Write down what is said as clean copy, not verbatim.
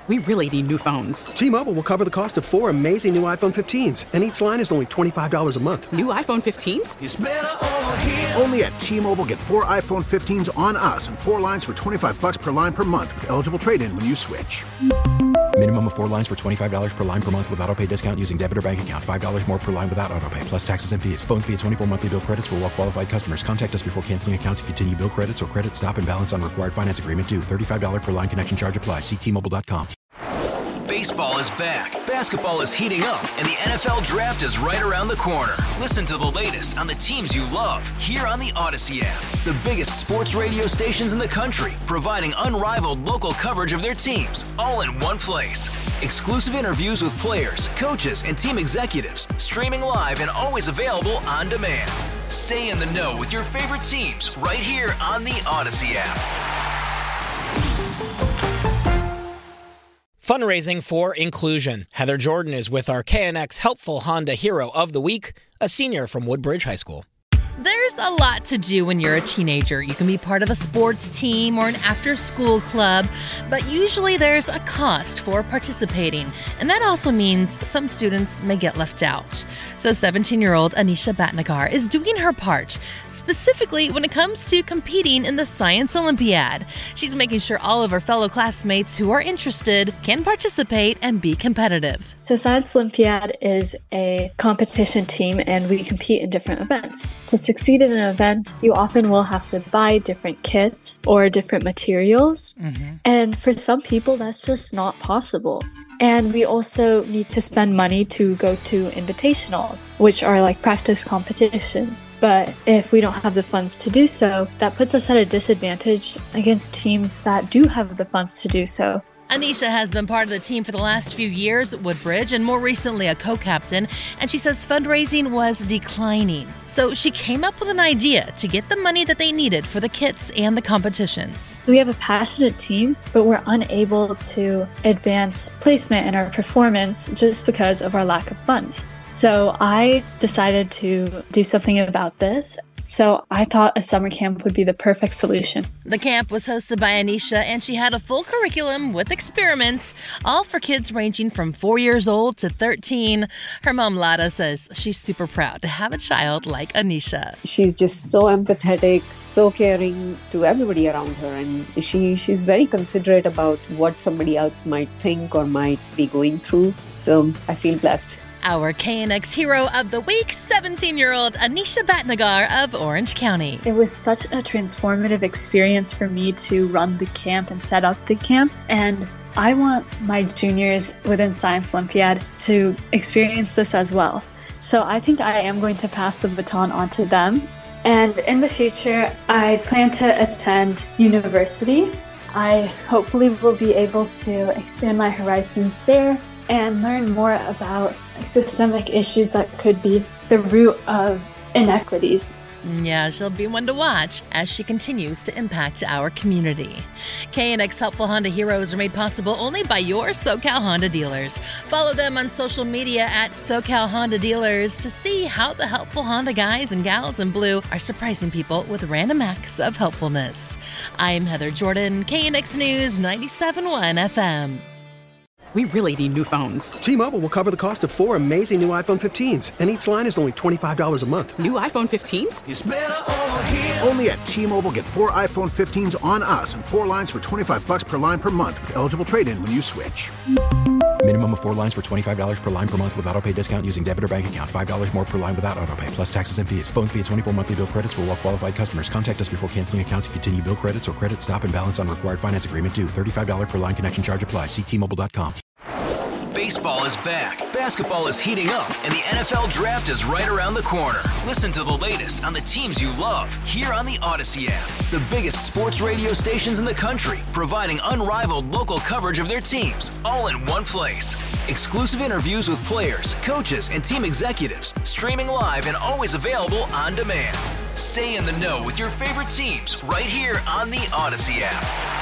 We really need new phones. T-Mobile will cover the cost of 4 amazing new iPhone 15s, and each line is only $25 a month. New iPhone 15s? It's better over here. Only at T-Mobile, get 4 iPhone 15s on us and 4 lines for $25 per line per month with eligible trade-in when you switch. Minimum of 4 lines for $25 per line per month with autopay discount using debit or bank account. $5 more per line without autopay, plus taxes and fees. Phone fee at 24 monthly bill credits for well-qualified customers. Contact us before canceling account to continue bill credits or credit stop and balance on required finance agreement due. $35 per line connection charge applies. See T-Mobile.com. Baseball is back, basketball is heating up, and the NFL Draft is right around the corner. Listen to the latest on the teams you love here on the Odyssey app. The biggest sports radio stations in the country, providing unrivaled local coverage of their teams, all in one place. Exclusive interviews with players, coaches, and team executives, streaming live and always available on demand. Stay in the know with your favorite teams right here on the Odyssey app. Fundraising for inclusion. Heather Jordan is with our KNX Helpful Honda Hero of the Week, a senior from Woodbridge High School. There's a lot to do when you're a teenager. You can be part of a sports team or an after-school club, but usually there's a cost for participating, and that also means some students may get left out. So 17-year-old Anisha Batnagar is doing her part, specifically when it comes to competing in the Science Olympiad. She's making sure all of her fellow classmates who are interested can participate and be competitive. So Science Olympiad is a competition team, and we compete in different events. To succeed in an event, you often will have to buy different kits or different materials. And for some people, that's just not possible. And we also need to spend money to go to invitationals, which are like practice competitions. But if we don't have the funds to do so, that puts us at a disadvantage against teams that do have the funds to do so. Anisha has been part of the team for the last few years at Woodbridge and more recently a co-captain, and she says fundraising was declining. So she came up with an idea to get the money that they needed for the kits and the competitions. We have a passionate team, but we're unable to advance placement in our performance just because of our lack of funds. So I decided to do something about this. So I thought a summer camp would be the perfect solution. The camp was hosted by Anisha, and she had a full curriculum with experiments, all for kids ranging from 4 years old to 13. Her mom, Lara, says she's super proud to have a child like Anisha. She's just so empathetic, so caring to everybody around her, and she's very considerate about what somebody else might think or might be going through. So I feel blessed. Our KNX Hero of the Week, 17-year-old Anisha Batnagar of Orange County. It was such a transformative experience for me to run the camp and set up the camp. And I want my juniors within Science Olympiad to experience this as well. So I think I am going to pass the baton on to them. And in the future, I plan to attend university. I hopefully will be able to expand my horizons there and learn more about systemic issues that could be the root of inequities. Yeah, she'll be one to watch as she continues to impact our community. KNX Helpful Honda Heroes are made possible only by your SoCal Honda dealers. Follow them on social media at SoCal Honda Dealers to see how the helpful Honda guys and gals in blue are surprising people with random acts of helpfulness. I'm Heather Jordan, KNX News 97.1 FM. We really need new phones. T-Mobile will cover the cost of 4 amazing new iPhone 15s, and each line is only $25 a month. New iPhone 15s? It's better over here. Only at T-Mobile, get 4 iPhone 15s on us and 4 lines for $25 per line per month with eligible trade-in when you switch. Minimum of 4 lines for $25 per line per month with autopay discount using debit or bank account. $5 more per line without autopay, plus taxes and fees. Phone fee at 24 monthly bill credits for well-qualified customers. Contact us before canceling account to continue bill credits or credit stop and balance on required finance agreement due. $35 per line connection charge applies. See T-Mobile.com. Baseball is back, basketball is heating up, and the NFL Draft is right around the corner. Listen to the latest on the teams you love here on the Odyssey app. The biggest sports radio stations in the country, providing unrivaled local coverage of their teams, all in one place. Exclusive interviews with players, coaches, and team executives, streaming live and always available on demand. Stay in the know with your favorite teams right here on the Odyssey app.